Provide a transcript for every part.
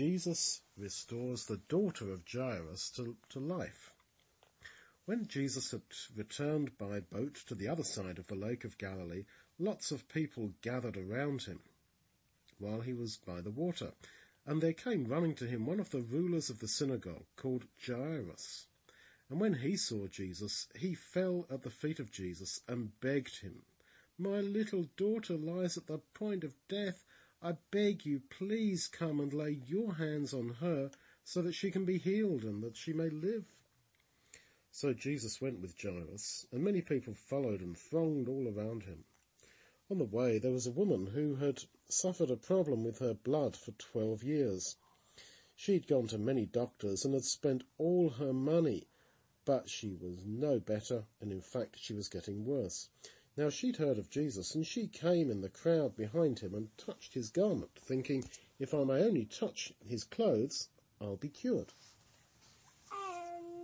Jesus restores the daughter of Jairus to life. When Jesus had returned by boat to the other side of the Lake of Galilee, lots of people gathered around him while he was by the water, and there came running to him one of the rulers of the synagogue, called Jairus. And when he saw Jesus, he fell at the feet of Jesus and begged him, "My little daughter lies at the point of death. I beg you, please come and lay your hands on her so that she can be healed and that she may live." So Jesus went with Jairus, and many people followed and thronged all around him. On the way there was a woman who had suffered a problem with her blood for 12 years. She'd gone to many doctors and had spent all her money, but she was no better, and in fact she was getting worse. Now she'd heard of Jesus, and she came in the crowd behind him and touched his garment, thinking, "If I may only touch his clothes, I'll be cured." And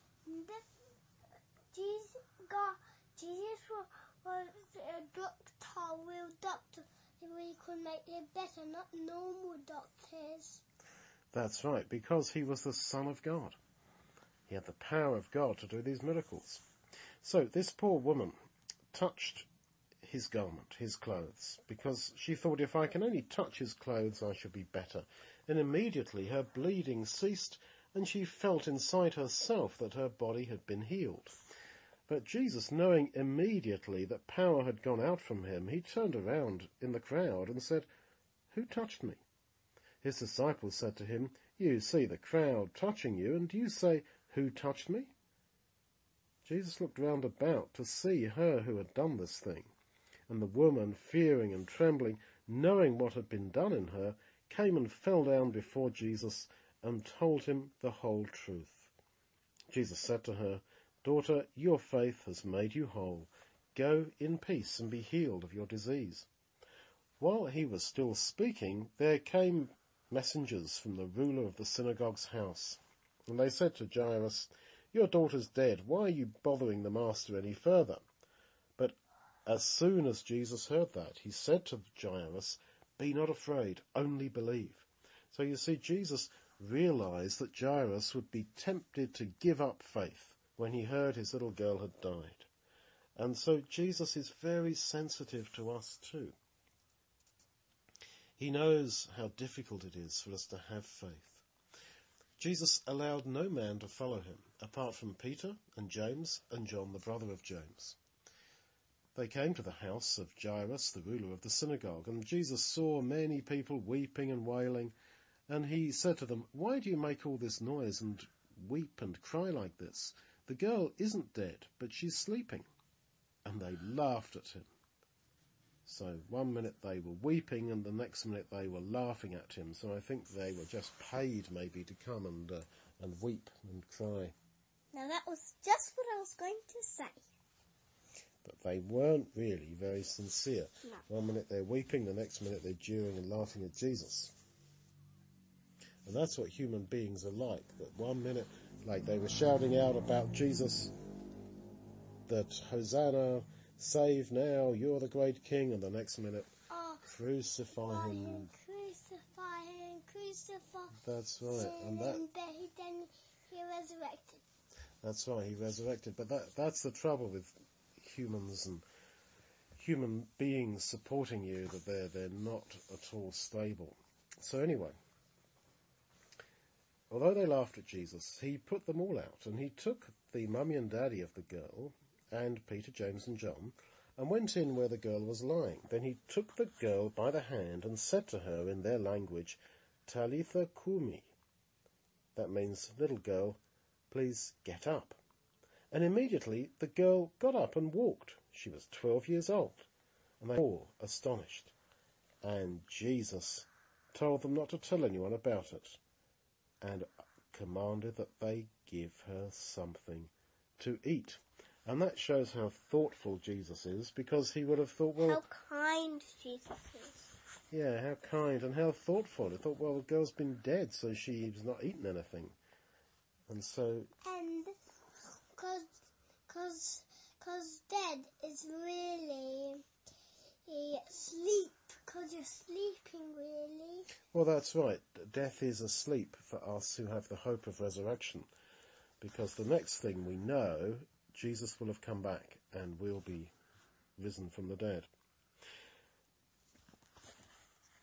Jesus was a doctor, real doctor, so he could make it better, not normal doctors. That's right, because he was the Son of God. He had the power of God to do these miracles. So this poor woman touched his garment, his clothes, because she thought, if I can only touch his clothes, I shall be better. And immediately her bleeding ceased, and she felt inside herself that her body had been healed. But Jesus, knowing immediately that power had gone out from him, he turned around in the crowd and said, "Who touched me?" His disciples said to him, "You see the crowd touching you, and you say, 'Who touched me?'" Jesus looked round about to see her who had done this thing, and the woman, fearing and trembling, knowing what had been done in her, came and fell down before Jesus and told him the whole truth. Jesus said to her, "Daughter, your faith has made you whole. Go in peace and be healed of your disease." While he was still speaking, there came messengers from the ruler of the synagogue's house, and they said to Jairus, "Your daughter's dead. Why are you bothering the master any further?" But as soon as Jesus heard that, he said to Jairus, "Be not afraid, only believe." So you see, Jesus realized that Jairus would be tempted to give up faith when he heard his little girl had died. And so Jesus is very sensitive to us too. He knows how difficult it is for us to have faith. Jesus allowed no man to follow him, apart from Peter and James and John, the brother of James. They came to the house of Jairus, the ruler of the synagogue, and Jesus saw many people weeping and wailing, and he said to them, "Why do you make all this noise and weep and cry like this? The girl isn't dead, but she's sleeping." And they laughed at him. So one minute they were weeping and the next minute they were laughing at him. So I think they were just paid maybe to come and weep and cry. Now that was just what I was going to say. But they weren't really very sincere. No. One minute they're weeping, the next minute they're jeering and laughing at Jesus. And that's what human beings are like. That one minute, like they were shouting out about Jesus, that Hosanna, save now, you're the great king, and the next minute, crucify him. Crucify him, crucify. That's right. And then he resurrected. That's right, he resurrected. But that's the trouble with humans and human beings supporting you, that they're not at all stable. So anyway, although they laughed at Jesus, he put them all out, and he took the mummy and daddy of the girl, and Peter, James and John, and went in where the girl was lying. Then he took the girl by the hand and said to her in their language, "Talitha kumi." That means, "Little girl, please get up." And immediately the girl got up and walked. She was 12 years old, and they were all astonished. And Jesus told them not to tell anyone about it, and commanded that they give her something to eat. And that shows how thoughtful Jesus is, because he would have thought, well... How kind Jesus is. Yeah, how kind and how thoughtful. He thought, well, the girl's been dead, so she's not eaten anything. And so... And cause dead is really sleep, cause you're sleeping really. Well, that's right. Death is asleep for us who have the hope of resurrection, because the next thing we know, Jesus will have come back and we'll be risen from the dead.